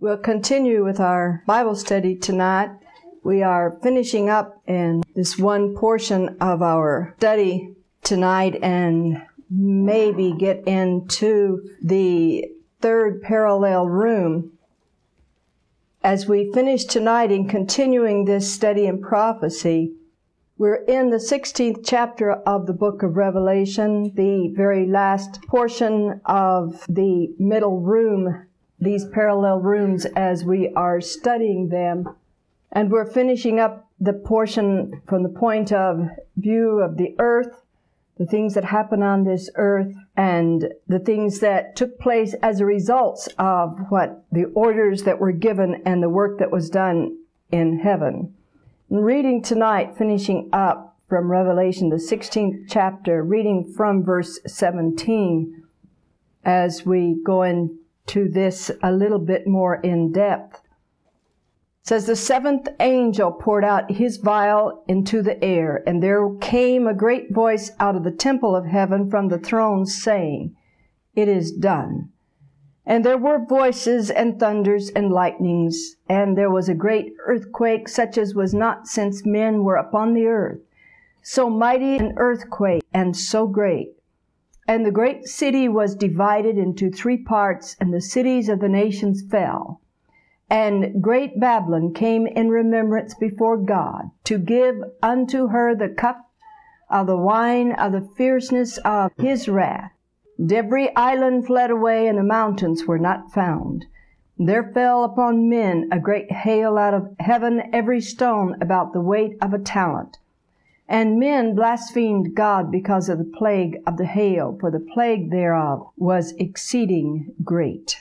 We'll continue with our Bible study tonight. We are finishing up in this one portion of our study tonight and maybe get into the third parallel room. As we finish tonight in continuing this study in prophecy, we're in the 16th chapter of the book of Revelation, the very last portion of the middle room, these parallel rooms as we are studying them. And we're finishing up the portion from the point of view of the earth, the things that happen on this earth, and the things that took place as a result of what the orders that were given and the work that was done in heaven. And reading tonight, finishing up from Revelation, the 16th chapter, reading from verse 17, as we go into this a little bit more in depth. It says, "The seventh angel poured out his vial into the air, and there came a great voice out of the temple of heaven from the throne, saying, 'It is done.' And there were voices and thunders and lightnings, and there was a great earthquake, such as was not since men were upon the earth. So mighty an earthquake, and so great. And the great city was divided into 3 parts, and the cities of the nations fell. And great Babylon came in remembrance before God, to give unto her the cup of the wine of the fierceness of his wrath. And every island fled away, and the mountains were not found. There fell upon men a great hail out of heaven, every stone about the weight of a talent. And men blasphemed God because of the plague of the hail, for the plague thereof was exceeding great."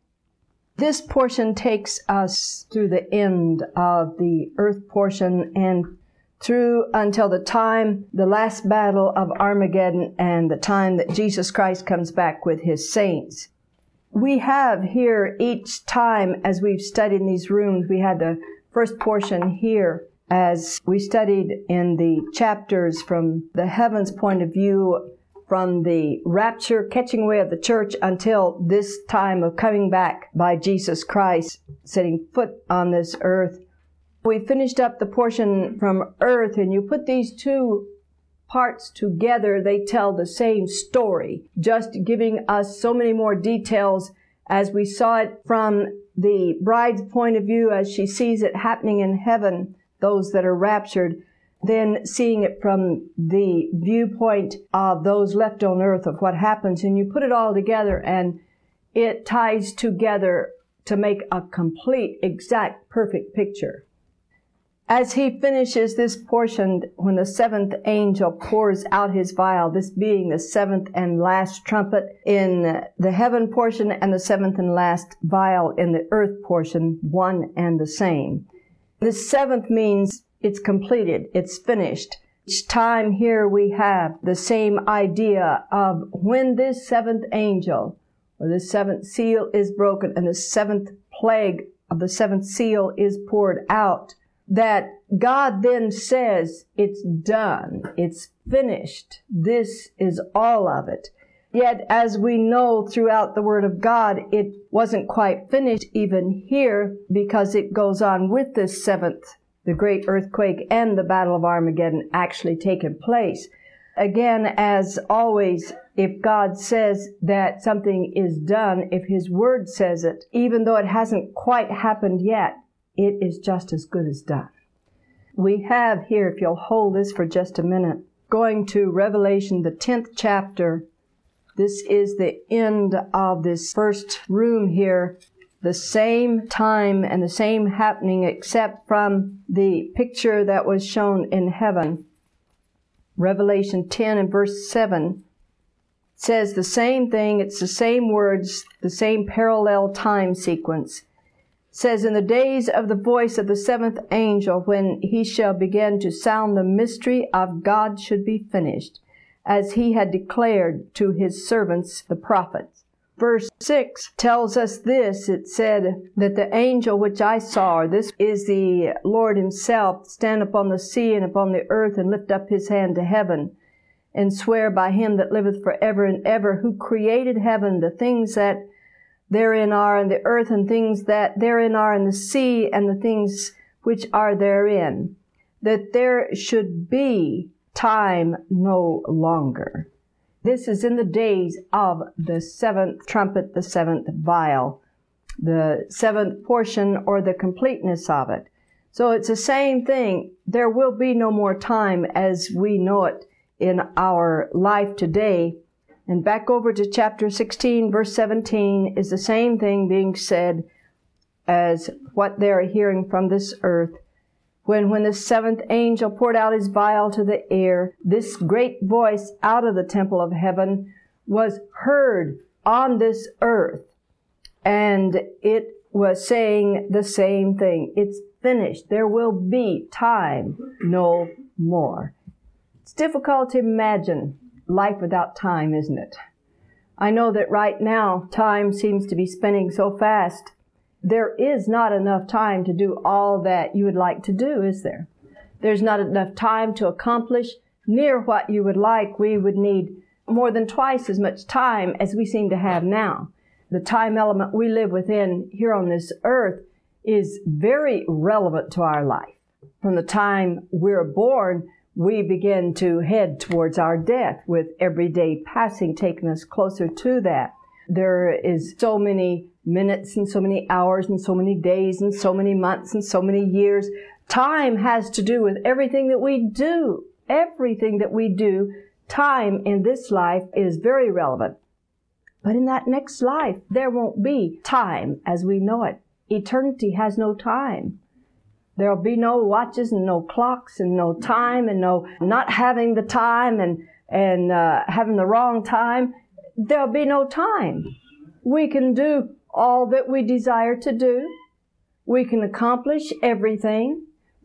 This portion takes us through the end of the earth portion and through until the time, the last battle of Armageddon, and the time that Jesus Christ comes back with his saints. We have here each time as we've studied in these rooms, we had the first portion here as we studied in the chapters from the heavens point of view, from the rapture, catching away of the church until this time of coming back by Jesus Christ, setting foot on this earth. We finished up the portion from earth, and you put these 2 parts together, they tell the same story, just giving us so many more details as we saw it from the bride's point of view as she sees it happening in heaven, those that are raptured, then seeing it from the viewpoint of those left on earth of what happens. And you put it all together and it ties together to make a complete, exact, perfect picture. As he finishes this portion, when the 7th angel pours out his vial, this being the 7th and last trumpet in the heaven portion and the 7th and last vial in the earth portion, one and the same. The 7th means it's completed, it's finished. Each time here we have the same idea of when this 7th angel, or this 7th seal is broken and the 7th plague of the 7th seal is poured out, that God then says, it's done, it's finished, this is all of it. Yet, as we know throughout the Word of God, it wasn't quite finished even here, because it goes on with this 7th, the great earthquake and the Battle of Armageddon actually taking place. Again, as always, if God says that something is done, if His Word says it, even though it hasn't quite happened yet, it is just as good as done. We have here, if you'll hold this for just a minute, going to Revelation, the 10th chapter. This is the end of this first room here. The same time and the same happening except from the picture that was shown in heaven. Revelation 10 and verse 7 says the same thing. It's the same words, the same parallel time sequence. It says, "In the days of the voice of the 7th angel, when he shall begin to sound, the mystery of God should be finished, as he had declared to his servants the prophets." Verse 6 tells us this. It said that the angel which I saw, this is the Lord himself, stand upon the sea and upon the earth and lift up his hand to heaven and swear by him that liveth forever and ever, who created heaven, the things that therein are, and the earth and things that therein are, and the sea and the things which are therein, that there should be time no longer. This is in the days of the seventh trumpet, the seventh vial, the seventh portion or the completeness of it. So it's the same thing. There will be no more time as we know it in our life today. And back over to chapter 16, verse 17, is the same thing being said as what they're hearing from this earth. When the seventh angel poured out his vial to the air, this great voice out of the temple of heaven was heard on this earth. And it was saying the same thing. It's finished. There will be time no more. It's difficult to imagine life without time, isn't it? I know that right now time seems to be spinning so fast. There is not enough time to do all that you would like to do, is there? There's not enough time to accomplish near what you would like. We would need more than twice as much time as we seem to have now. The time element we live within here on this earth is very relevant to our life. From the time we're born, we begin to head towards our death, with every day passing taking us closer to that. There is so many minutes and so many hours and so many days and so many months and so many years. Time has to do with everything that we do. Everything that we do, time in this life is very relevant. But in that next life, there won't be time as we know it. Eternity has no time. There'll be no watches and no clocks and no time and no not having the time and having the wrong time. There'll be no time. We can do all that we desire to do. We can accomplish everything.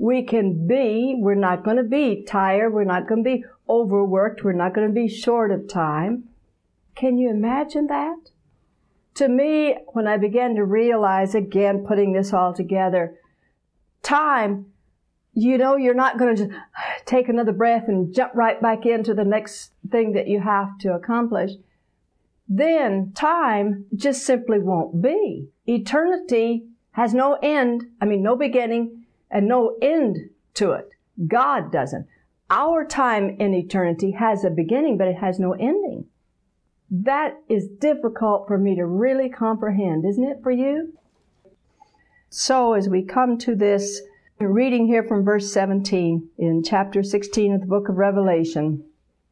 We're not going to be tired. We're not going to be overworked. We're not going to be short of time. Can you imagine that? To me, when I began to realize, again, putting this all together, time, you're not going to just take another breath and jump right back into the next thing that you have to accomplish. Then time just simply won't be. Eternity has no end, no beginning and no end to it. God doesn't. Our time in eternity has a beginning, but it has no ending. That is difficult for me to really comprehend, isn't it for you? So as we come to this, reading here from verse 17 in chapter 16 of the book of Revelation,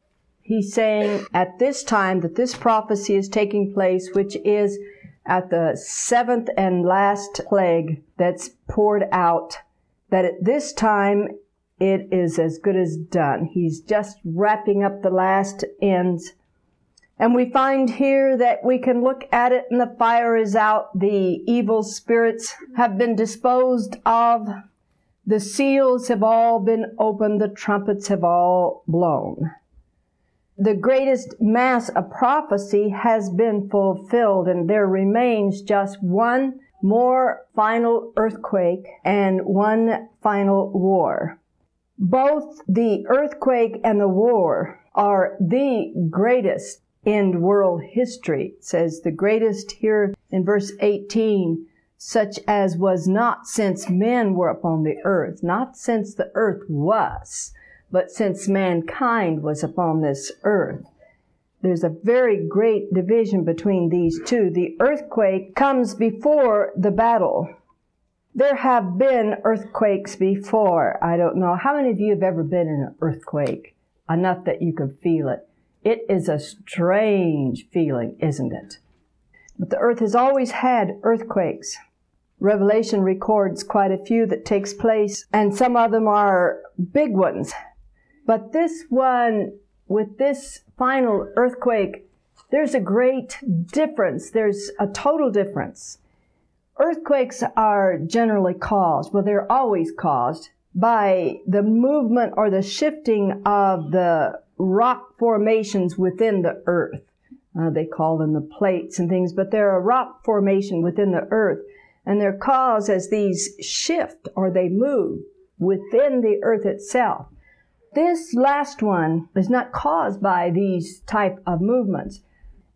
he's saying at this time that this prophecy is taking place, which is at the seventh and last plague that's poured out, that at this time it is as good as done. He's just wrapping up the last ends. And we find here that we can look at it and the fire is out. The evil spirits have been disposed of. The seals have all been opened. The trumpets have all blown. The greatest mass of prophecy has been fulfilled, and there remains just one more final earthquake and one final war. Both the earthquake and the war are the greatest in world history. It says the greatest here in verse 18, such as was not since men were upon the earth, not since the earth was, but since mankind was upon this earth. There's a very great division between these two. The earthquake comes before the battle. There have been earthquakes before. I don't know. How many of you have ever been in an earthquake? Enough that you can feel it. It is a strange feeling, isn't it? But the earth has always had earthquakes. Revelation records quite a few that takes place, and some of them are big ones. But this one, with this final earthquake, there's a great difference. There's a total difference. Earthquakes are generally caused, they're always caused by the movement or the shifting of the rock formations within the earth. They call them the plates and things, but they're a rock formation within the earth. And they're caused as these shift or they move within the earth itself. This last one is not caused by these type of movements.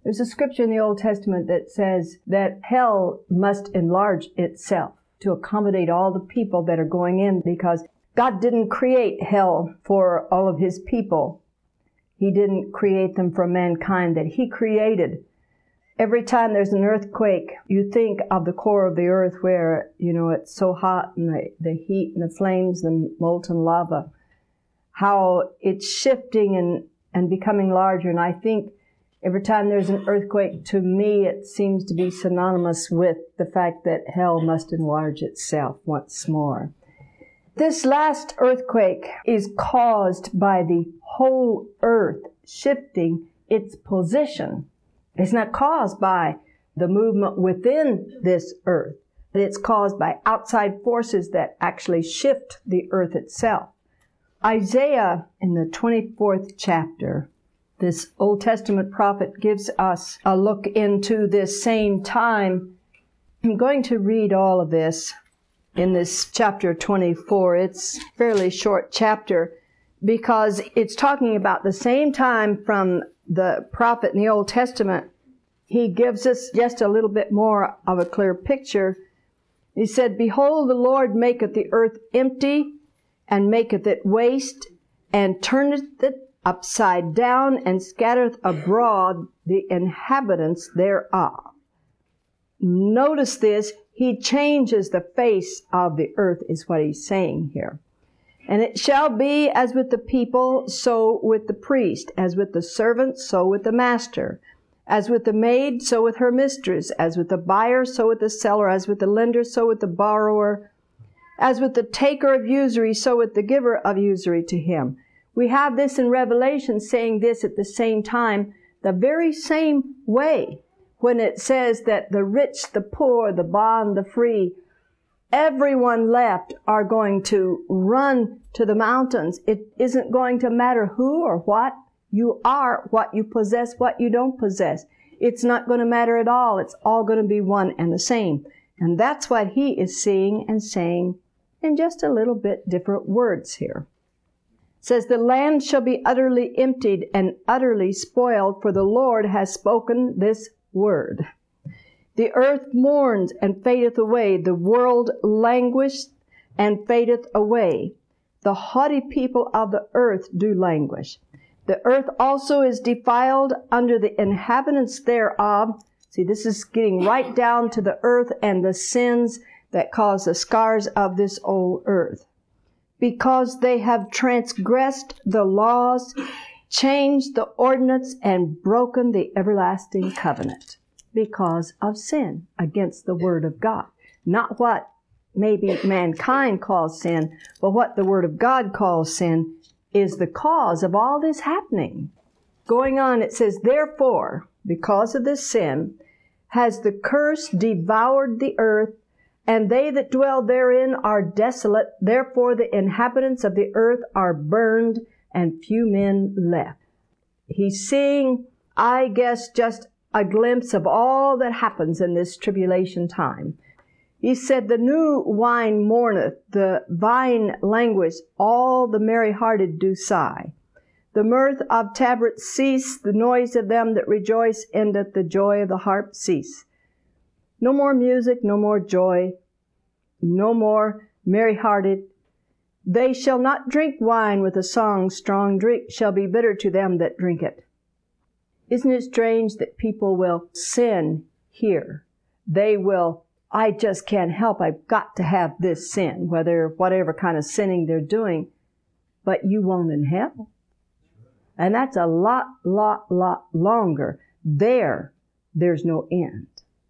There's a scripture in the Old Testament that says that hell must enlarge itself to accommodate all the people that are going in, because God didn't create hell for all of His people. He didn't create them for mankind that He created. Every time there's an earthquake, you think of the core of the earth where, it's so hot and the heat and the flames, the molten lava, how it's shifting and becoming larger. And I think every time there's an earthquake, to me, it seems to be synonymous with the fact that hell must enlarge itself once more. This last earthquake is caused by the whole earth shifting its position. It's not caused by the movement within this earth. It's caused by outside forces that actually shift the earth itself. Isaiah, in the 24th chapter, this Old Testament prophet gives us a look into this same time. I'm going to read all of this in this chapter 24. It's a fairly short chapter because it's talking about the same time from the prophet in the Old Testament. He gives us just a little bit more of a clear picture. He said, "Behold, the Lord maketh the earth empty, and maketh it waste, and turneth it upside down, and scattereth abroad the inhabitants thereof." Notice this. He changes the face of the earth, is what he's saying here. "And it shall be as with the people, so with the priest, as with the servant, so with the master, as with the maid, so with her mistress, as with the buyer, so with the seller, as with the lender, so with the borrower, as with the taker of usury, so with the giver of usury to him." We have this in Revelation saying this at the same time, the very same way, when it says that the rich, the poor, the bond, the free, everyone left are going to run to the mountains. It isn't going to matter who or what you are, what you possess, what you don't possess. It's not going to matter at all. It's all going to be one and the same. And that's what he is seeing and saying in just a little bit different words here. It says, "The land shall be utterly emptied and utterly spoiled, for the Lord has spoken this word. The earth mourns and fadeth away. The world languisheth and fadeth away. The haughty people of the earth do languish. The earth also is defiled under the inhabitants thereof." See, this is getting right down to the earth and the sins that cause the scars of this old earth. "Because they have transgressed the laws, changed the ordinance, and broken the everlasting covenant." Because of sin against the word of God. Not what maybe mankind calls sin, but what the word of God calls sin is the cause of all this happening. Going on, it says, "Therefore, because of this sin, has the curse devoured the earth, and they that dwell therein are desolate. Therefore the inhabitants of the earth are burned, and few men left." He's seeing, I guess, just a glimpse of all that happens in this tribulation time. He said, "The new wine mourneth, the vine languish, all the merry-hearted do sigh. The mirth of tabrets cease, the noise of them that rejoice endeth, the joy of the harp cease." No more music, no more joy, no more merry-hearted. "They shall not drink wine with a song, strong drink shall be bitter to them that drink it." Isn't it strange that people will sin here? They will, "I just can't help, I've got to have this sin," whatever kind of sinning they're doing, but you won't in hell. And that's a lot longer. There's no end.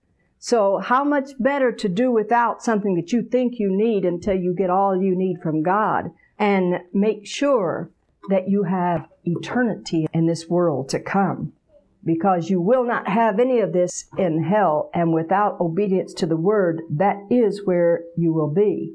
So how much better to do without something that you think you need until you get all you need from God, and make sure that you have eternity in this world to come. Because you will not have any of this in hell, and without obedience to the word, that is where you will be.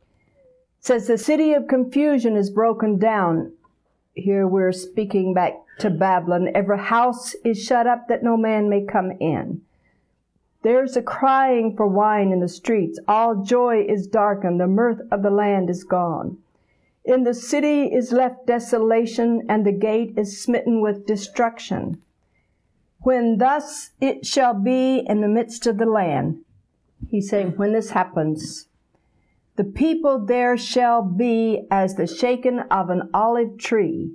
It says, "The city of confusion is broken down." Here we're speaking back to Babylon. "Every house is shut up that no man may come in. There's a crying for wine in the streets. All joy is darkened. The mirth of the land is gone. In the city is left desolation, and the gate is smitten with destruction." When thus it shall be in the midst of the land. He's saying when this happens, the people there shall be as the shaking of an olive tree,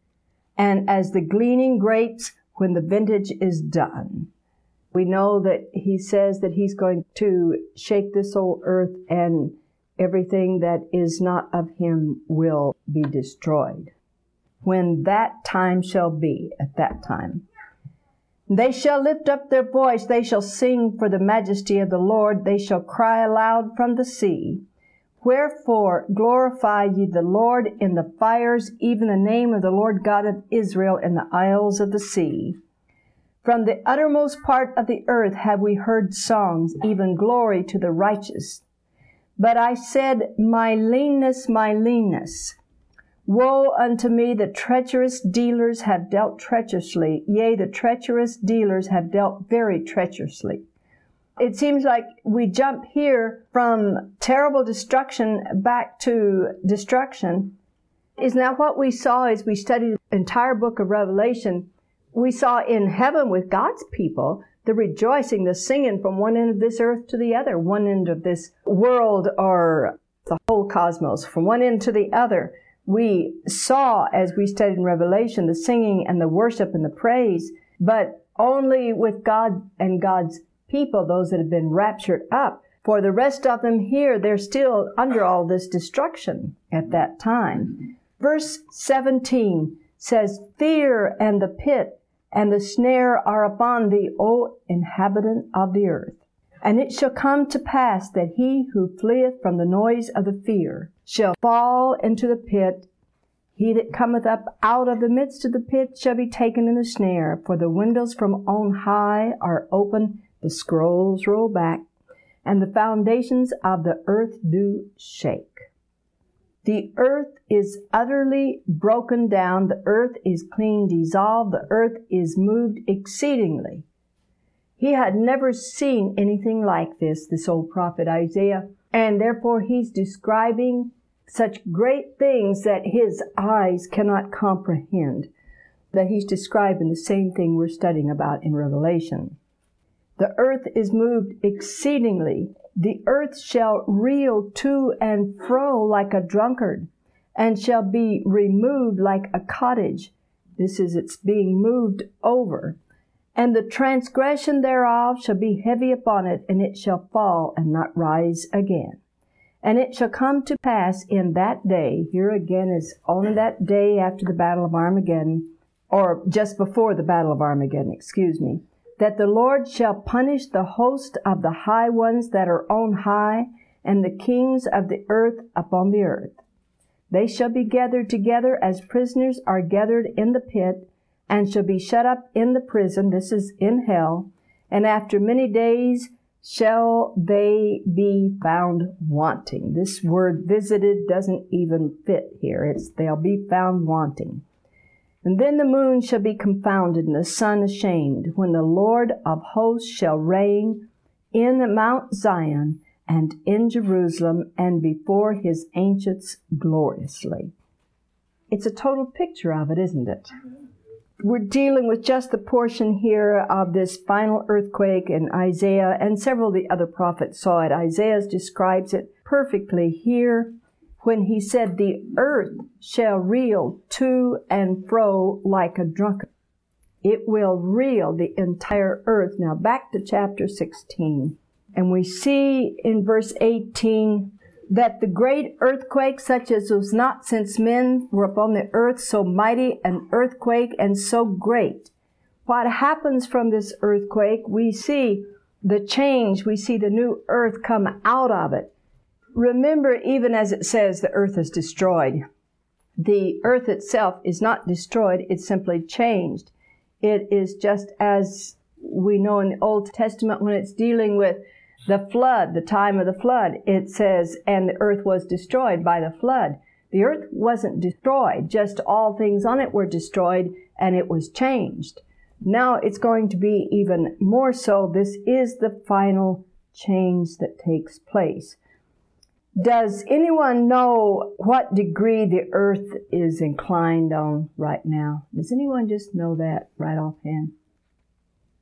and as the gleaning grapes when the vintage is done. We know that he says that he's going to shake this whole earth, and everything that is not of him will be destroyed. When that time shall be, at that time. They shall lift up their voice, they shall sing for the majesty of the Lord, they shall cry aloud from the sea. Wherefore glorify ye the Lord in the fires, even the name of the Lord God of Israel in the isles of the sea. From the uttermost part of the earth have we heard songs, even glory to the righteous. But I said, my leanness, my leanness. Woe unto me, the treacherous dealers have dealt treacherously. Yea, the treacherous dealers have dealt very treacherously. It seems like we jump here from terrible destruction back to destruction. Isn't that what we saw as we studied the entire book of Revelation? We saw in heaven with God's people the rejoicing, the singing from one end of this earth to the other, one end of this world or the whole cosmos, from one end to the other. We saw, as we studied in Revelation, the singing and the worship and the praise, but only with God and God's people, those that have been raptured up. For the rest of them here, they're still under all this destruction at that time. Verse 17 says, fear and the pit and the snare are upon thee, O inhabitant of the earth. And it shall come to pass that he who fleeth from the noise of the fear shall fall into the pit. He that cometh up out of the midst of the pit shall be taken in the snare. For the windows from on high are open, the scrolls roll back, and the foundations of the earth do shake. The earth is utterly broken down. The earth is clean dissolved. The earth is moved exceedingly. He had never seen anything like this old prophet Isaiah, and therefore he's describing such great things that his eyes cannot comprehend, that he's describing the same thing we're studying about in Revelation. The earth is moved exceedingly. The earth shall reel to and fro like a drunkard, and shall be removed like a cottage. This is, it's being moved over. And the transgression thereof shall be heavy upon it, and it shall fall and not rise again. And it shall come to pass in that day, here again is only that day after the battle of Armageddon, or just before the battle of Armageddon, that the Lord shall punish the host of the high ones that are on high, and the kings of the earth upon the earth. They shall be gathered together as prisoners are gathered in the pit, and shall be shut up in the prison, this is in hell, and after many days shall they be found wanting. This word visited doesn't even fit here. It's they'll be found wanting. And then the moon shall be confounded, and the sun ashamed, when the Lord of hosts shall reign in Mount Zion and in Jerusalem, and before his ancients gloriously. It's a total picture of it, isn't it? We're dealing with just the portion here of this final earthquake, and Isaiah and several of the other prophets saw it. Isaiah describes it perfectly here when he said, the earth shall reel to and fro like a drunkard. It will reel the entire earth. Now back to chapter 16. And we see in verse 18 that the great earthquake, such as was not since men were upon the earth, so mighty an earthquake and so great. What happens from this earthquake? We see the change. We see the new earth come out of it. Remember, even as it says the earth is destroyed, the earth itself is not destroyed. It's simply changed. It is just as we know in the Old Testament when it's dealing with the flood, the time of the flood, it says, and the earth was destroyed by the flood. The earth wasn't destroyed, just all things on it were destroyed, and it was changed. Now it's going to be even more so. This is the final change that takes place. Does anyone know what degree the earth is inclined on right now? Does anyone just know that right offhand?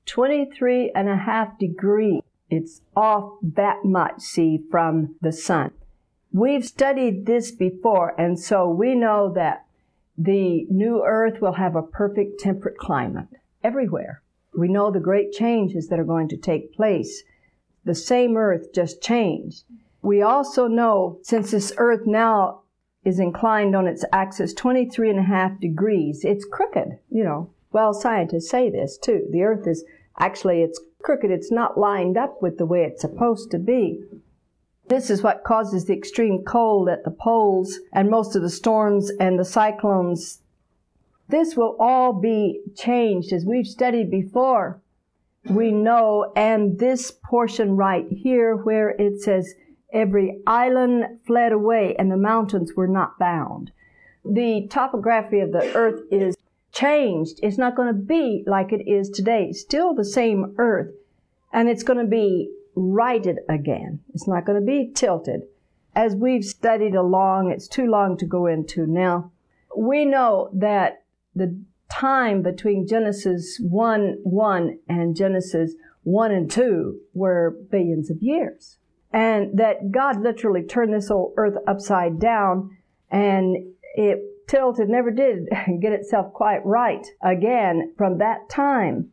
23.5 degrees. It's off that much, see, from the sun. We've studied this before, and so we know that the new earth will have a perfect temperate climate everywhere. We know the great changes that are going to take place. The same earth just changed. We also know, since this earth now is inclined on its axis 23.5 degrees, it's crooked, Well, scientists say this too. The earth is it's crooked. It's not lined up with the way it's supposed to be. This is what causes the extreme cold at the poles and most of the storms and the cyclones. This will all be changed, as we've studied before. We know, and this portion right here where it says, every island fled away and the mountains were not bound. The topography of the earth is changed. It's not going to be like it is today. Still the same earth, and it's going to be righted again. It's not going to be tilted. As we've studied along, it's too long to go into now. We know that the time between Genesis 1:1 and Genesis 1 and 2 were billions of years. And that God literally turned this old earth upside down, and it tilted, never did get itself quite right again from that time.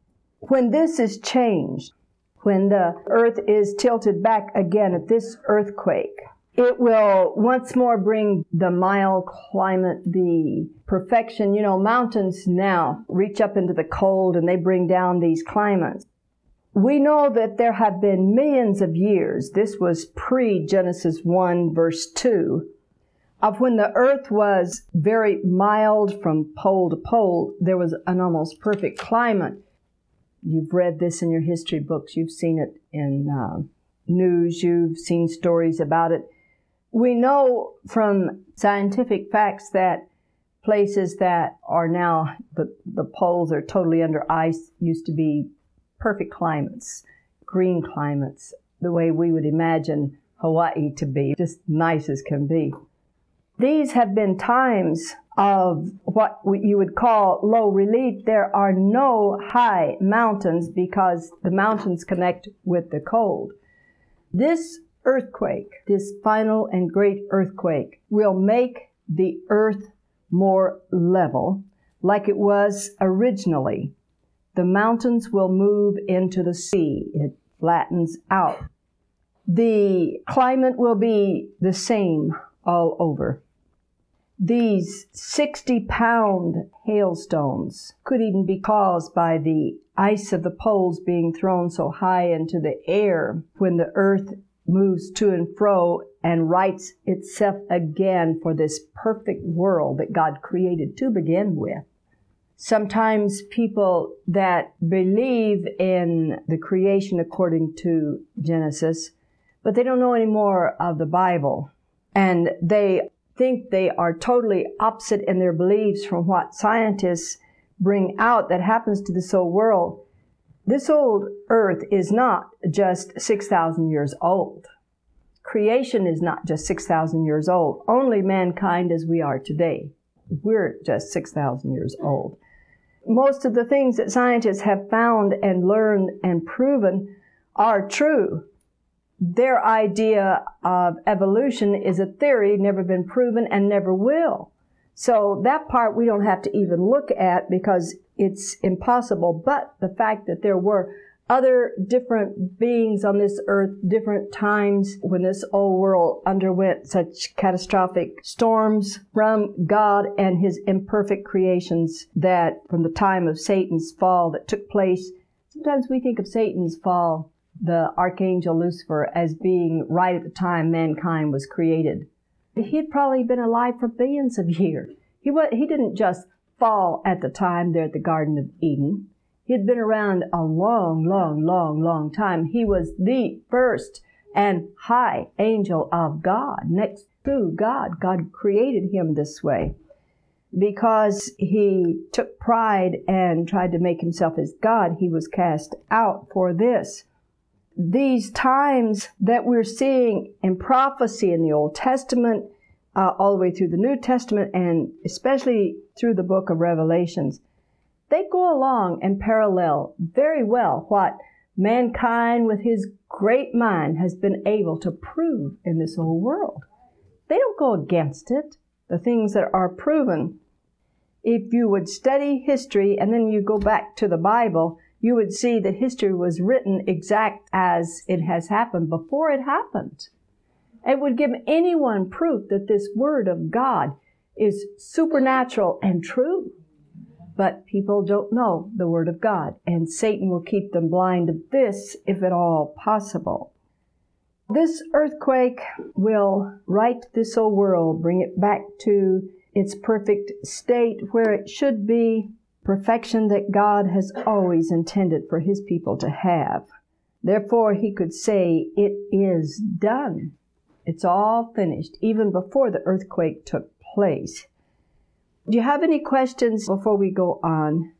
When this is changed, when the earth is tilted back again at this earthquake, it will once more bring the mild climate, the perfection. Mountains now reach up into the cold and they bring down these climates. We know that there have been millions of years, this was pre-Genesis 1 verse 2, of when the earth was very mild from pole to pole. There was an almost perfect climate. You've read this in your history books. You've seen it in news. You've seen stories about it. We know from scientific facts that places that are now, the poles are totally under ice, used to be perfect climates, green climates, the way we would imagine Hawaii to be, just nice as can be. These have been times of what you would call low relief. There are no high mountains because the mountains connect with the cold. This earthquake, this final and great earthquake, will make the earth more level like it was originally. The mountains will move into the sea. It flattens out. The climate will be the same all over. These 60-pound hailstones could even be caused by the ice of the poles being thrown so high into the air when the earth moves to and fro and rights itself again for this perfect world that God created to begin with. Sometimes people that believe in the creation according to Genesis, but they don't know any more of the Bible, and they think they are totally opposite in their beliefs from what scientists bring out that happens to this old world. This old earth is not just 6,000 years old. Creation is not just 6,000 years old. Only mankind as we are today. We're just 6,000 years old. Most of the things that scientists have found and learned and proven are true. Their idea of evolution is a theory, never been proven and never will. So that part we don't have to even look at because it's impossible. But the fact that there were other different beings on this earth, different times when this old world underwent such catastrophic storms from God and his imperfect creations, that from the time of Satan's fall that took place, sometimes we think of Satan's fall, the archangel Lucifer, as being right at the time mankind was created. He'd probably been alive for billions of years. He didn't just fall at the time there at the Garden of Eden. He'd been around a long time. He was the first and high angel of God, next to God. God created him this way. Because he took pride and tried to make himself as God, he was cast out for this. These times that we're seeing in prophecy in the Old Testament, all the way through the New Testament, and especially through the book of Revelations, They go along and parallel very well what mankind with his great mind has been able to prove in this whole world. They don't go against it, the things that are proven. If you would study history and then you go back to the Bible, you would see that history was written exact as it has happened before it happened. It would give anyone proof that this Word of God is supernatural and true. But people don't know the Word of God, and Satan will keep them blind to this if at all possible. This earthquake will right this whole world, bring it back to its perfect state where it should be, perfection that God has always intended for His people to have. Therefore, He could say, it is done. It's all finished, even before the earthquake took place. Do you have any questions before we go on?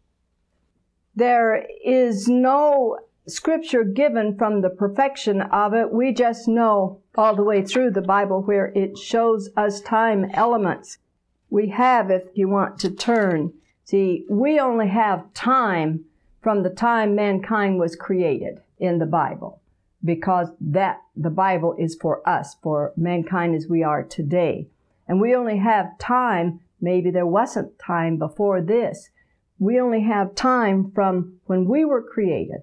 There is no scripture given from the perfection of it. We just know all the way through the Bible where it shows us time elements. We have, if you want to turn, see, we only have time from the time mankind was created in the Bible, because that the Bible is for us, for mankind as we are today. And we only have time, maybe there wasn't time before this. We only have time from when we were created.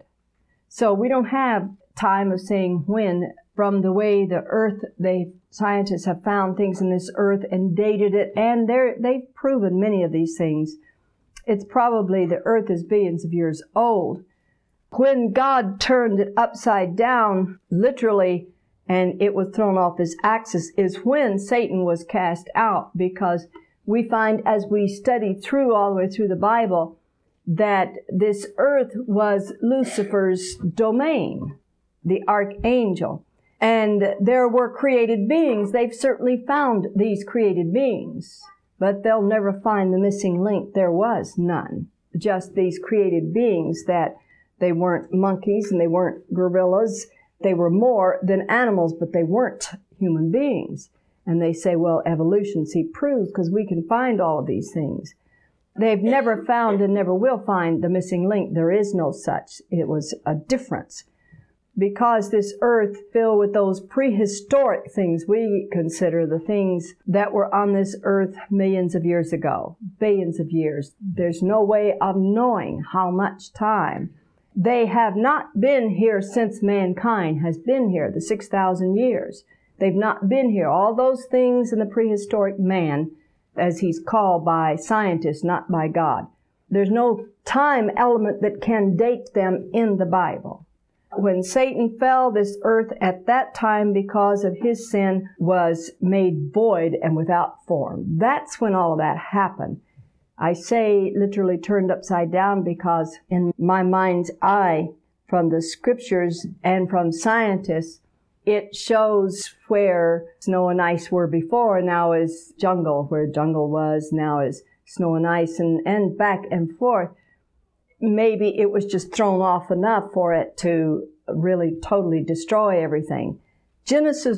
So we don't have time of saying when, from the way the earth, scientists have found things in this earth and dated it, and they've proven many of these things. It's probably the earth is billions of years old. When God turned it upside down, literally, and it was thrown off His axis, is when Satan was cast out, because we find as we study through all the way through the Bible that this earth was Lucifer's domain, the archangel. And there were created beings. They've certainly found these created beings, but they'll never find the missing link. There was none. Just these created beings that they weren't monkeys and they weren't gorillas. They were more than animals, but they weren't human beings. And they say, well, evolution, see, proves, because we can find all of these things. They've never found and never will find the missing link. There is no such. It was a difference. Because this earth filled with those prehistoric things, we consider the things that were on this earth millions of years ago, billions of years. There's no way of knowing how much time. They have not been here since mankind has been here, the 6,000 years. They've not been here. All those things in the prehistoric man, as he's called by scientists, not by God. There's no time element that can date them in the Bible. When Satan fell, this earth at that time, because of his sin, was made void and without form. That's when all of that happened. I say literally turned upside down because in my mind's eye, from the scriptures and from scientists, it shows where snow and ice were before, now is jungle, where jungle was, now is snow and ice, and back and forth. Maybe it was just thrown off enough for it to really totally destroy everything. Genesis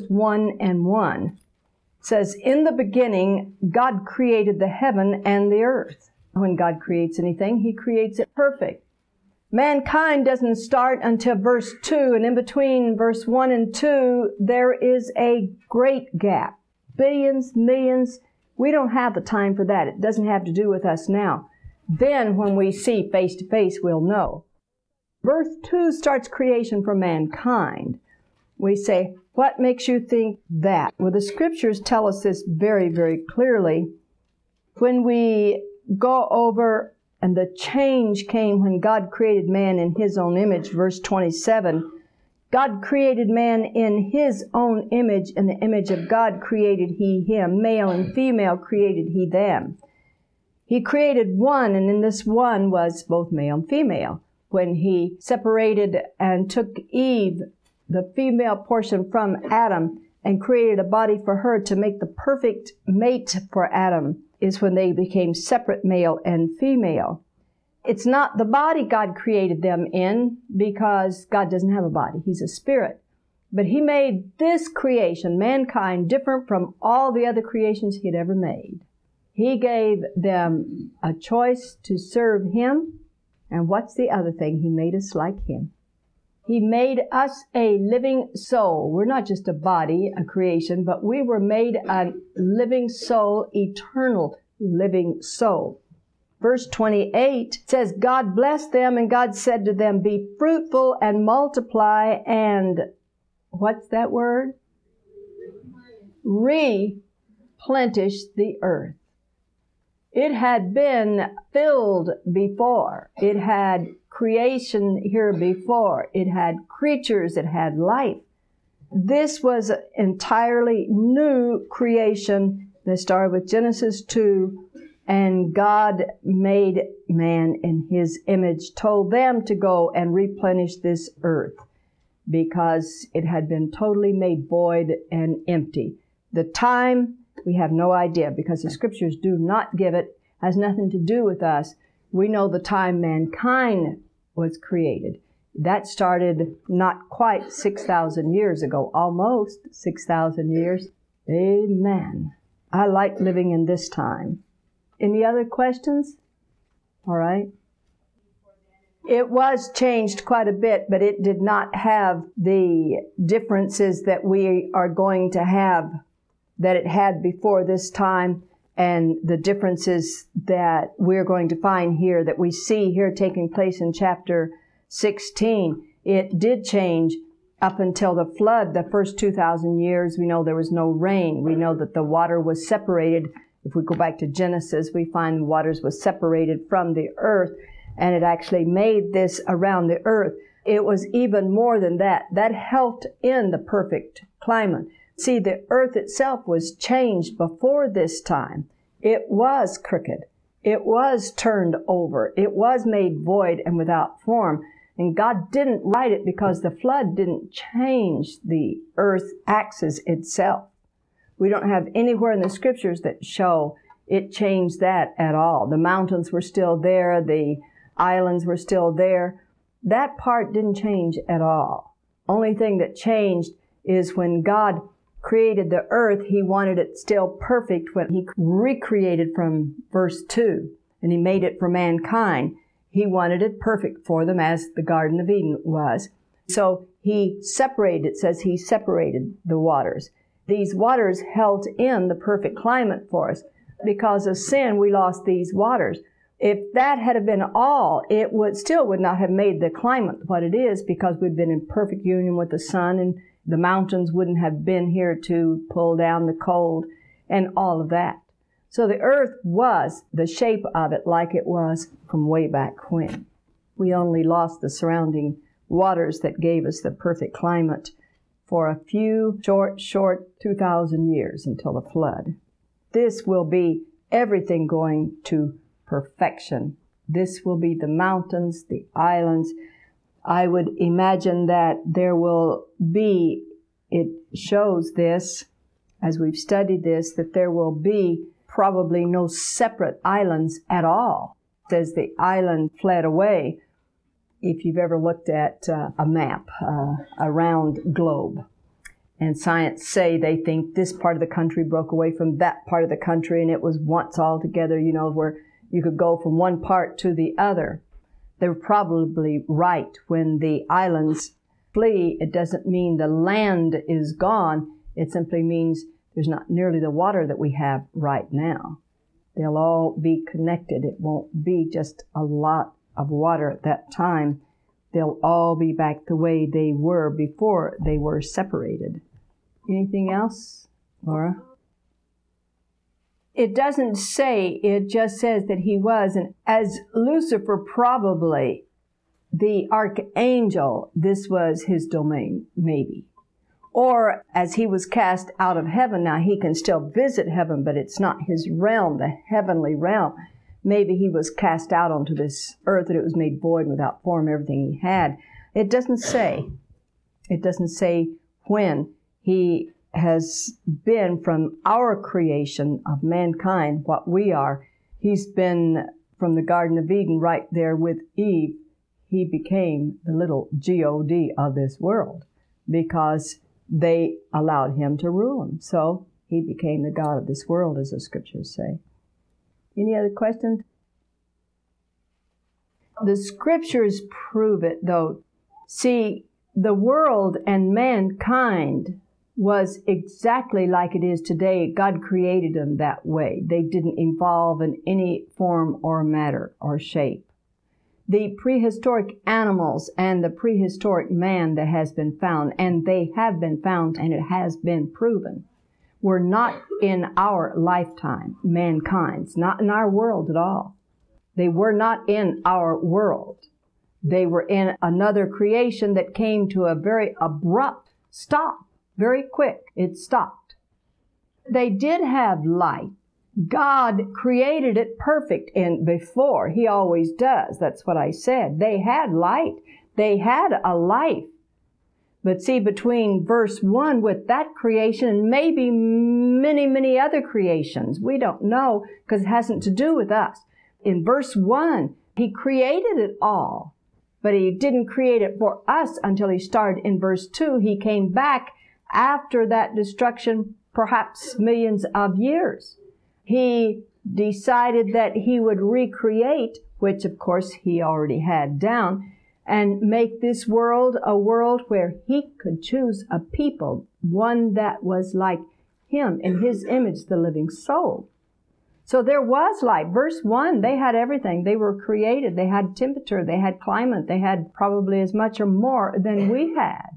1:1 says, in the beginning, God created the heaven and the earth. When God creates anything, He creates it perfect. Mankind doesn't start until verse 2, and in between verse 1 and 2, there is a great gap. Billions, millions. We don't have the time for that. It doesn't have to do with us now. Then when we see face to face, we'll know. Verse 2 starts creation for mankind. We say, what makes you think that? Well, the scriptures tell us this very, very clearly. When we go over, and the change came when God created man in His own image, verse 27. God created man in His own image. In the image of God created He him. Male and female created He them. He created one, and in this one was both male and female. When He separated and took Eve, the female portion, from Adam, and created a body for her to make the perfect mate for Adam, is when they became separate, male and female. It's not the body God created them in, because God doesn't have a body. He's a spirit. But He made this creation, mankind, different from all the other creations He had ever made. He gave them a choice to serve Him. And what's the other thing? He made us like Him. He made us a living soul. We're not just a body, a creation, but we were made a living soul, eternal living soul. Verse 28 says, God blessed them, and God said to them, be fruitful and multiply, and what's that word? Replenish the earth. It had been filled before. It had creation here before. It had creatures. It had life. This was an entirely new creation that started with Genesis 2, and God made man in His image, told them to go and replenish this earth because it had been totally made void and empty. The time, we have no idea because the Scriptures do not give it. It has nothing to do with us. We know the time mankind was created. That started not quite 6,000 years ago, almost 6,000 years. Amen. I like living in this time. Any other questions? All right. It was changed quite a bit, but it did not have the differences that we are going to have that it had before this time, and the differences that we're going to find here that we see here taking place in chapter 16. It did change up until the flood. The first 2,000 years, we know there was no rain. We know that the water was separated. If we go back to Genesis, we find the waters was separated from the earth, and it actually made this around the earth. It was even more than that. That helped in the perfect climate. See, the earth itself was changed before this time. It was crooked. It was turned over. It was made void and without form. And God didn't write it because the flood didn't change the earth axis itself. We don't have anywhere in the Scriptures that show it changed that at all. The mountains were still there. The islands were still there. That part didn't change at all. Only thing that changed is when God created the earth, He wanted it still perfect when He recreated from verse 2, and He made it for mankind. He wanted it perfect for them as the Garden of Eden was. So He separated, it says He separated the waters. These waters held in the perfect climate for us. Because of sin, we lost these waters. If that had been all, it would not have made the climate what it is, because we'd been in perfect union with the sun, and the mountains wouldn't have been here to pull down the cold and all of that. So the earth was the shape of it like it was from way back when. We only lost the surrounding waters that gave us the perfect climate for a few short 2,000 years until the flood. This will be everything going to perfection. This will be the mountains, the islands. I would imagine that there will be, it shows this, as we've studied this, that there will be probably no separate islands at all. As the island fled away, if you've ever looked at a map, a round globe, and science say they think this part of the country broke away from that part of the country, and it was once all together, where you could go from one part to the other. They were probably right. When the islands flee, it doesn't mean the land is gone. It simply means there's not nearly the water that we have right now. They'll all be connected. It won't be just a lot of water at that time. They'll all be back the way they were before they were separated. Anything else, Laura? It doesn't say, it just says that he was, and as Lucifer probably, the archangel, this was his domain, maybe. Or as he was cast out of heaven, now he can still visit heaven, but it's not his realm, the heavenly realm. Maybe he was cast out onto this earth, that it was made void without form, everything he had. It doesn't say. It doesn't say when. He has been from our creation of mankind, what we are. He's been from the Garden of Eden right there with Eve. He became the little God of this world because they allowed him to rule them. So he became the God of this world, as the Scriptures say. Any other questions? The scriptures prove it, though. See, the world and mankind was exactly like it is today. God created them that way. They didn't evolve in any form or matter or shape. The prehistoric animals and the prehistoric man that has been found, and they have been found and it has been proven, were not in our lifetime, mankind's, not in our world at all. They were not in our world. They were in another creation that came to a very abrupt stop. Very quick, it stopped. They did have light. God created it perfect before. He always does. That's what I said. They had light. They had a life. But see, between verse 1 with that creation and maybe many, many other creations, we don't know because it hasn't to do with us. In verse 1, He created it all. But He didn't create it for us until He started in verse 2. He came back after that destruction, perhaps millions of years. He decided that He would recreate, which of course He already had down, and make this world a world where He could choose a people, one that was like Him, in His image, the living soul. So there was light. Verse 1, they had everything. They were created. They had temperature. They had climate. They had probably as much or more than we had.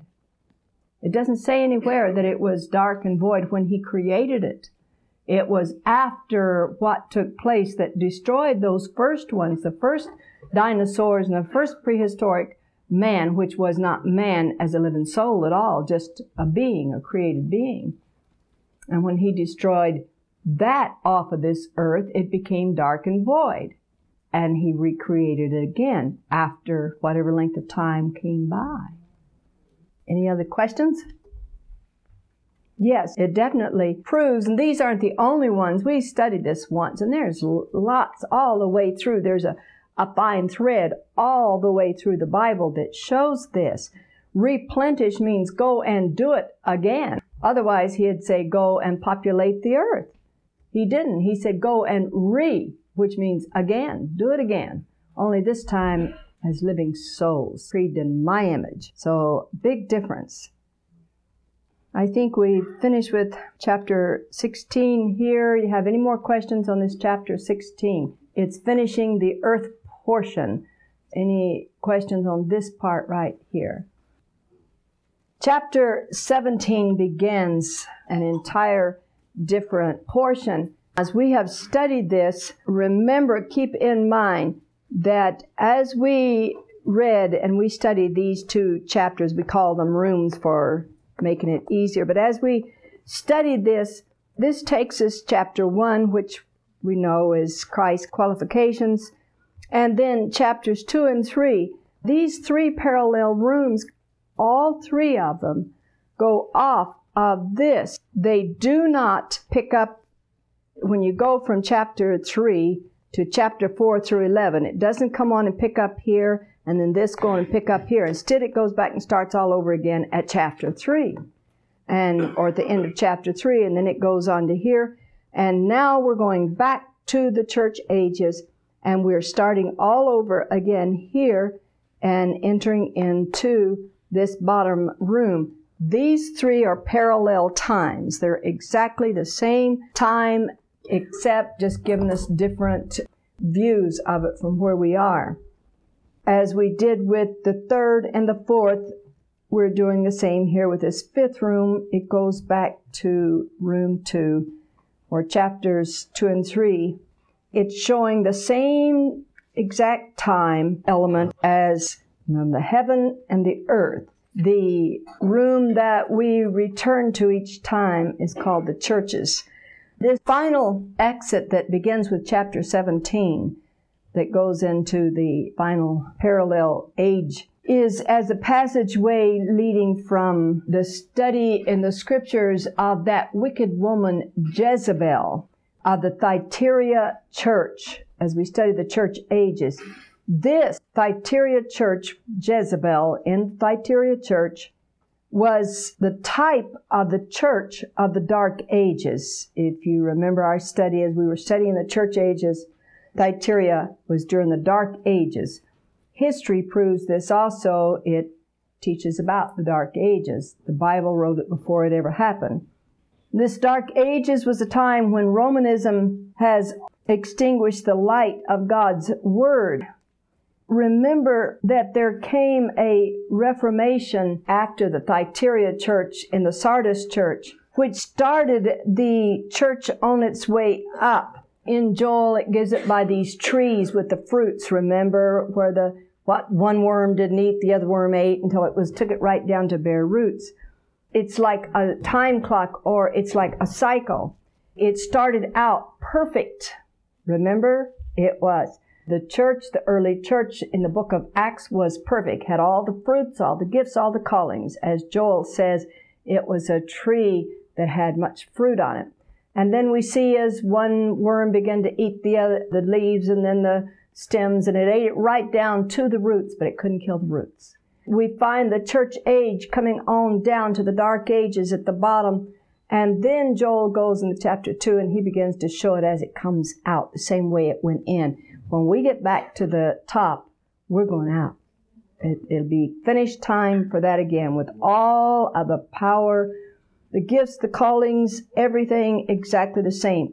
It doesn't say anywhere that it was dark and void when He created it. It was after what took place that destroyed those first ones, the first dinosaurs and the first prehistoric man, which was not man as a living soul at all, just a being, a created being. And when He destroyed that off of this earth, it became dark and void. And He recreated it again after whatever length of time came by. Any other questions? Yes, it definitely proves, and these aren't the only ones. We studied this once, and there's lots all the way through. There's a fine thread all the way through the Bible that shows this. Replenish means go and do it again. Otherwise, He'd say go and populate the earth. He didn't. He said go and which means again, do it again. Only this time as living souls, created in my image. So, big difference. I think we finished with chapter 16 here. You have any more questions on this chapter 16? It's finishing the earth portion. Any questions on this part right here? Chapter 17 begins an entire different portion. As we have studied this, remember, keep in mind that as we read and we studied these two chapters, we call them rooms for making it easier. But as we studied this takes us chapter 1, which we know is Christ's qualifications, and then chapters 2 and 3. These three parallel rooms, all three of them, go off of this. They do not pick up when you go from chapter 3 to chapter 4 through 11. It doesn't come on and pick up here, and then this go and pick up here. Instead, it goes back and starts all over again at chapter 3, or at the end of chapter 3, and then it goes on to here. And now we're going back to the church ages, and we're starting all over again here and entering into this bottom room. These three are parallel times. They're exactly the same time, except just giving us different views of it from where we are. As we did with the third and the fourth, we're doing the same here with this fifth room. It goes back to room 2, or chapters 2 and 3. It's showing the same exact time element as the heaven and the earth. The room that we return to each time is called the churches. This final exit that begins with chapter 17, that goes into the final parallel age, is as a passageway leading from the study in the scriptures of that wicked woman Jezebel of the Thyatira church, as we study the church ages. This Thyatira church, Jezebel in Thyatira church, was the type of the church of the Dark Ages. If you remember our study, as we were studying the church ages, Thyatira was during the Dark Ages. History proves this also. It teaches about the Dark Ages. The Bible wrote it before it ever happened. This Dark Ages was a time when Romanism has extinguished the light of God's Word. Remember that there came a Reformation after the Thyatira church and the Sardis church, which started the church on its way up. In Joel, it gives it by these trees with the fruits, remember, where what one worm didn't eat, the other worm ate until took it right down to bare roots. It's like a time clock, or it's like a cycle. It started out perfect. Remember? It was. The church, the early church in the book of Acts was perfect, had all the fruits, all the gifts, all the callings. As Joel says, it was a tree that had much fruit on it. And then we see as one worm began to eat the leaves and then the stems, and it ate it right down to the roots, but it couldn't kill the roots. We find the church age coming on down to the Dark Ages at the bottom. And then Joel goes into chapter 2 and he begins to show it as it comes out, the same way it went in. When we get back to the top, we're going out. It'll be finished time for that again, with all of the power, the gifts, the callings, everything exactly the same.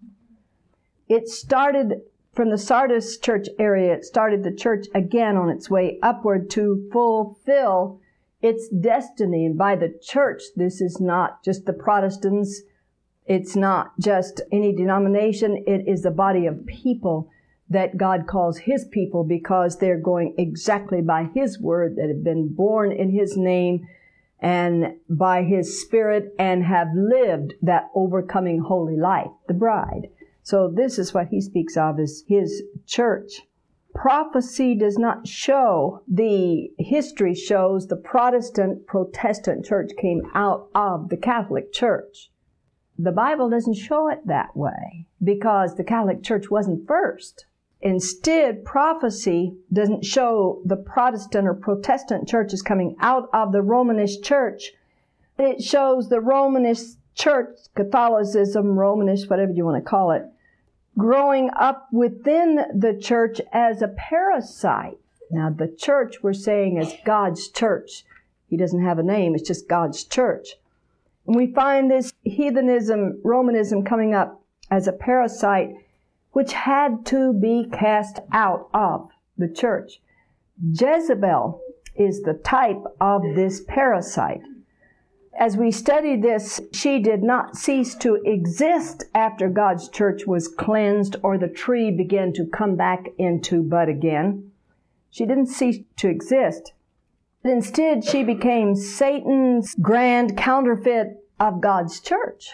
It started from the Sardis church area. It started the church again on its way upward to fulfill its destiny. And by the church, this is not just the Protestants. It's not just any denomination. It is the body of people that God calls His people, because they're going exactly by His word, that have been born in His name and by His Spirit and have lived that overcoming holy life, the bride. So this is what he speaks of as His church. Prophecy does not show, the history shows the Protestant church came out of the Catholic Church. The Bible doesn't show it that way, because the Catholic Church wasn't first. Instead, prophecy doesn't show the Protestant or Protestant churches coming out of the Romanist church. It shows the Romanist church, Catholicism, Romanist, whatever you want to call it, growing up within the church as a parasite. Now, the church we're saying is God's church. He doesn't have a name, it's just God's church. And we find this heathenism, Romanism coming up as a parasite, which had to be cast out of the church. Jezebel is the type of this parasite. As we study this, she did not cease to exist after God's church was cleansed or the tree began to come back into bud again. She didn't cease to exist. Instead, she became Satan's grand counterfeit of God's church.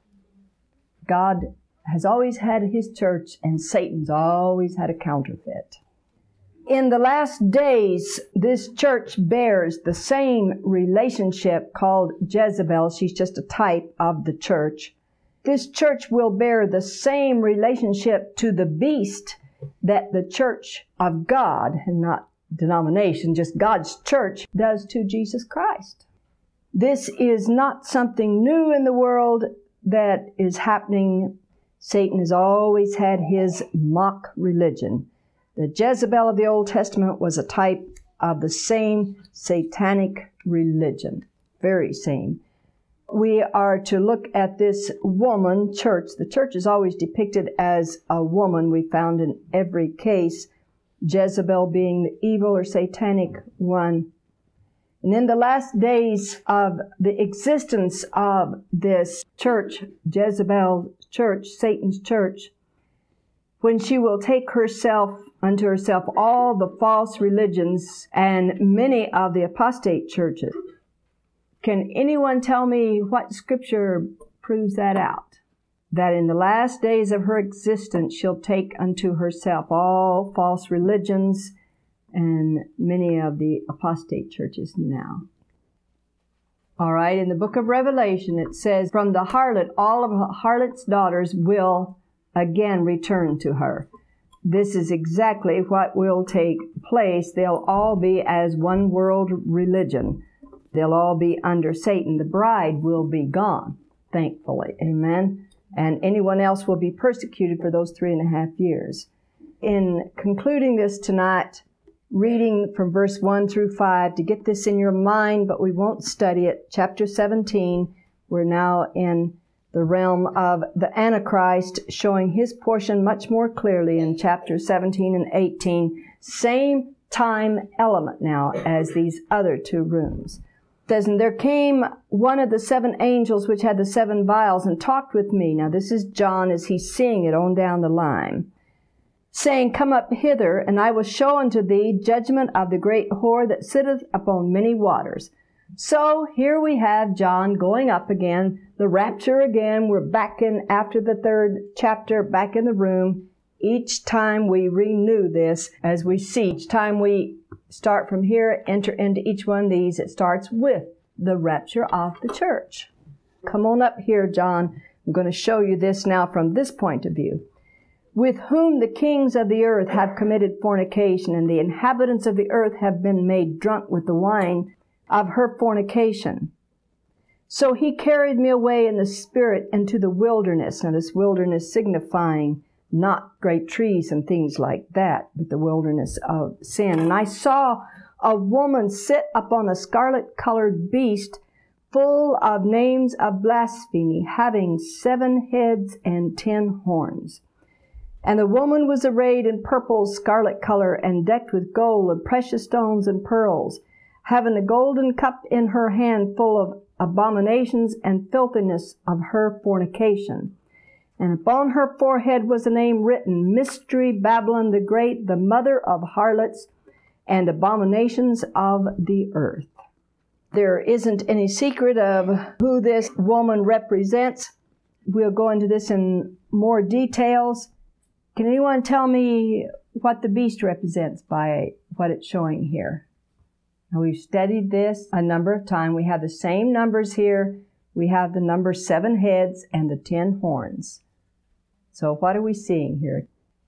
God has always had His church, and Satan's always had a counterfeit. In the last days, this church bears the same relationship called Jezebel. She's just a type of the church. This church will bear the same relationship to the beast that the church of God, and not denomination, just God's church, does to Jesus Christ. This is not something new in the world that is happening. Satan has always had his mock religion. The Jezebel of the Old Testament was a type of the same satanic religion. Very same. We are to look at this woman church. The church is always depicted as a woman. We found in every case, Jezebel being the evil or satanic one. And in the last days of the existence of this church, Jezebel church, Satan's church, when she will take unto herself all the false religions and many of the apostate churches. Can anyone tell me what scripture proves that out? That in the last days of her existence, she'll take unto herself all false religions and many of the apostate churches now. All right, in the book of Revelation, it says, from the harlot, all of the harlot's daughters will again return to her. This is exactly what will take place. They'll all be as one world religion. They'll all be under Satan. The bride will be gone, thankfully. Amen. And anyone else will be persecuted for those 3.5 years. In concluding this tonight, reading from verse 1 through 5 to get this in your mind, but we won't study it. Chapter 17, we're now in the realm of the Antichrist, showing his portion much more clearly in chapters 17 and 18. Same time element now as these other two rooms. It says, "And there came one of the 7 angels which had the 7 vials and talked with me." Now this is John as he's seeing it on down the line. "Saying, Come up hither, and I will show unto thee judgment of the great whore that sitteth upon many waters." So here we have John going up again, the rapture again. We're back in after the 3rd chapter, back in the room. Each time we renew this as we see. Each time we start from here, enter into each one of these, it starts with the rapture of the church. Come on up here, John. I'm going to show you this now from this point of view. "With whom the kings of the earth have committed fornication, and the inhabitants of the earth have been made drunk with the wine of her fornication. So he carried me away in the spirit into the wilderness." Now this wilderness signifying not great trees and things like that, but the wilderness of sin. "And I saw a woman sit upon a scarlet-colored beast, full of names of blasphemy, having 7 heads and 10 horns. And the woman was arrayed in purple, scarlet color, and decked with gold and precious stones and pearls, having a golden cup in her hand full of abominations and filthiness of her fornication. And upon her forehead was a name written, Mystery Babylon the Great, the mother of harlots and abominations of the earth." There isn't any secret of who this woman represents. We'll go into this in more details. Can anyone tell me what the beast represents by what it's showing here? Now, we've studied this a number of times. We have the same numbers here. We have the number 7 heads and the 10 horns. So what are we seeing here?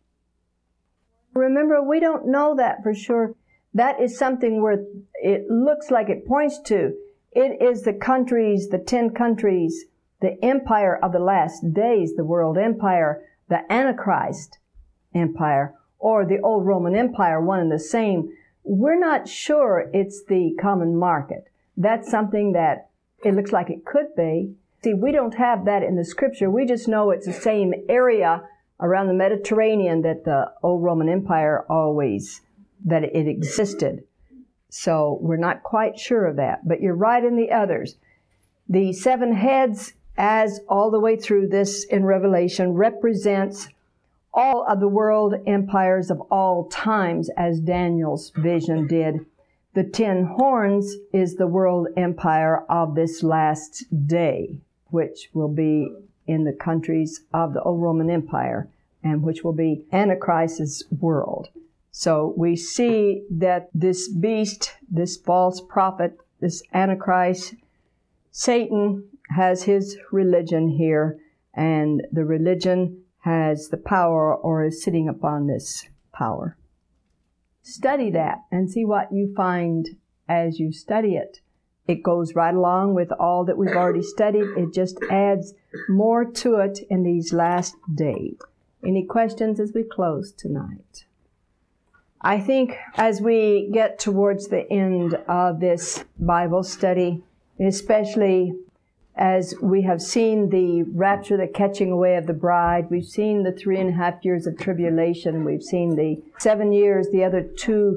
Remember, we don't know that for sure. That is something where it looks like it points to. It is the countries, the 10 countries, the empire of the last days, the world empire, the Antichrist empire, or the old Roman Empire, one and the same. We're not sure it's the common market. That's something that it looks like it could be. See, we don't have that in the scripture. We just know it's the same area around the Mediterranean that the old Roman Empire that it existed. So we're not quite sure of that. But you're right in the others. The 7 heads, as all the way through this in Revelation, represents all of the world empires of all times, as Daniel's vision did. The 10 horns is the world empire of this last day, which will be in the countries of the old Roman Empire, and which will be Antichrist's world. So we see that this beast, this false prophet, this Antichrist, Satan has his religion here, and the religion has the power or is sitting upon this power. Study that and see what you find as you study it. It goes right along with all that we've already studied. It just adds more to it in these last days. Any questions as we close tonight? I think as we get towards the end of this Bible study, especially as we have seen the rapture, the catching away of the bride, we've seen the 3.5 years of tribulation, we've seen the 7 years, the other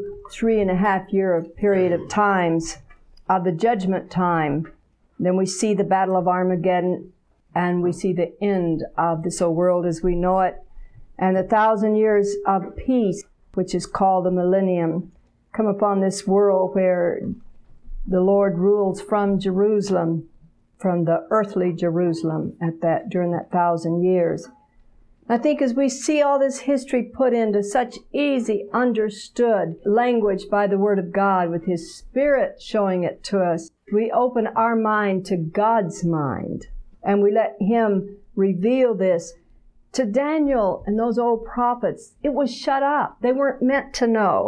3.5 year period of times of the judgment time. Then we see the battle of Armageddon, and we see the end of this old world as we know it, and the 1,000 years of peace, which is called the millennium, come upon this world where the Lord rules from Jerusalem, from the earthly Jerusalem during that 1,000 years. I think as we see all this history put into such easy, understood language by the Word of God, with His Spirit showing it to us, we open our mind to God's mind, and we let Him reveal this. To Daniel and those old prophets, it was shut up. They weren't meant to know.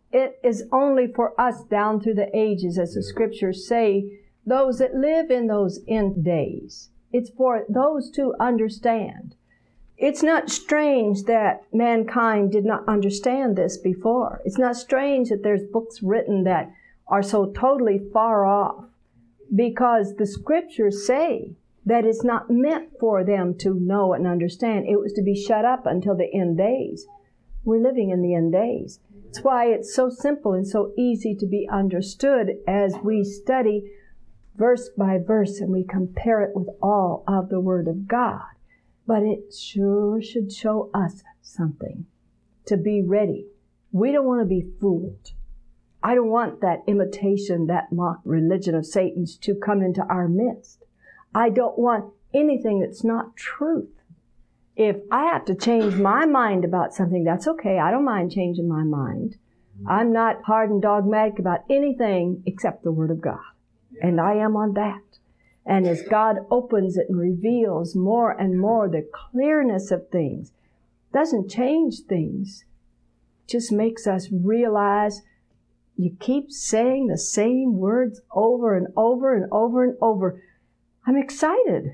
It is only for us down through the ages, as the scriptures say, those that live in those end days. It's for those to understand. It's not strange that mankind did not understand this before. It's not strange that there's books written that are so totally far off, because the scriptures say that it's not meant for them to know and understand. It was to be shut up until the end days. We're living in the end days. That's why it's so simple and so easy to be understood as we study verse by verse and we compare it with all of the Word of God. But it sure should show us something to be ready. We don't want to be fooled. I don't want that imitation, that mock religion of Satan's to come into our midst. I don't want anything that's not truth. If I have to change my mind about something, that's okay. I don't mind changing my mind. I'm not hard and dogmatic about anything except the Word of God. And I am on that. And as God opens it and reveals more and more the clearness of things, doesn't change things, just makes us realize you keep saying the same words over and over and over and over. I'm excited.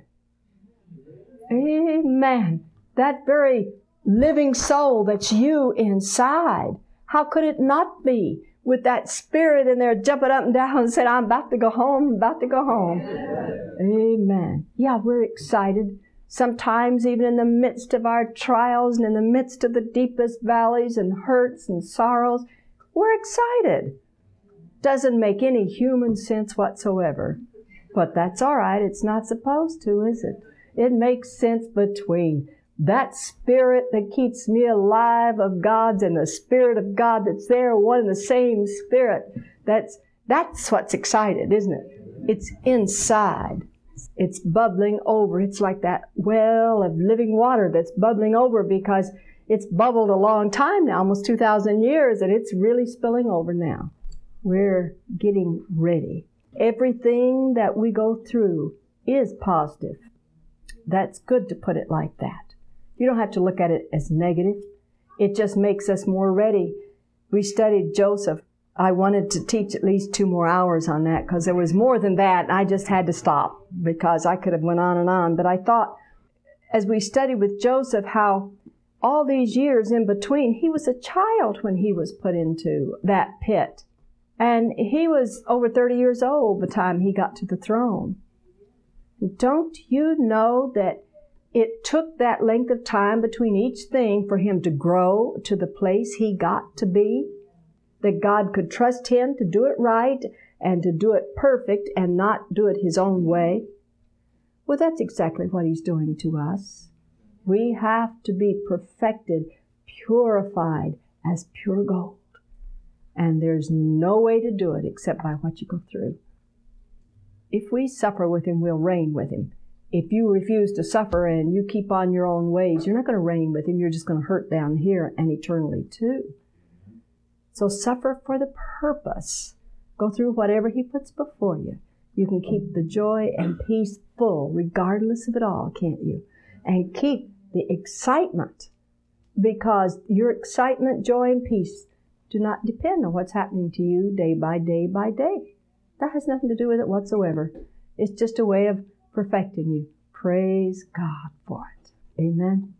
Amen. That very living soul that's you inside, how could it not be with that spirit in there jumping up and down and saying, I'm about to go home, about to go home. Amen. Yeah, we're excited. Sometimes even in the midst of our trials and in the midst of the deepest valleys and hurts and sorrows, we're excited. Doesn't make any human sense whatsoever. But that's all right. It's not supposed to, is it? It makes sense between that spirit that keeps me alive of God's and the Spirit of God that's there, one and the same Spirit. That's what's excited, isn't it? It's inside. It's bubbling over. It's like that well of living water that's bubbling over because it's bubbled a long time now, almost 2,000 years, and it's really spilling over now. We're getting ready. Everything that we go through is positive. That's good to put it like that. You don't have to look at it as negative. It just makes us more ready. We studied Joseph. I wanted to teach at least 2 more hours on that because there was more than that. And I just had to stop because I could have went on and on. But I thought, as we studied with Joseph, how all these years in between, he was a child when he was put into that pit. And he was over 30 years old by the time he got to the throne. Don't you know that it took that length of time between each thing for him to grow to the place he got to be? That God could trust him to do it right and to do it perfect and not do it his own way? Well, that's exactly what he's doing to us. We have to be perfected, purified as pure gold. And there's no way to do it except by what you go through. If we suffer with him, we'll reign with him. If you refuse to suffer and you keep on your own ways, you're not going to reign with him. You're just going to hurt down here and eternally too. So suffer for the purpose. Go through whatever he puts before you. You can keep the joy and peace full regardless of it all, can't you? And keep the excitement, because your excitement, joy, and peace do not depend on what's happening to you day by day by day. That has nothing to do with it whatsoever. It's just a way of perfecting you. Praise God for it. Amen.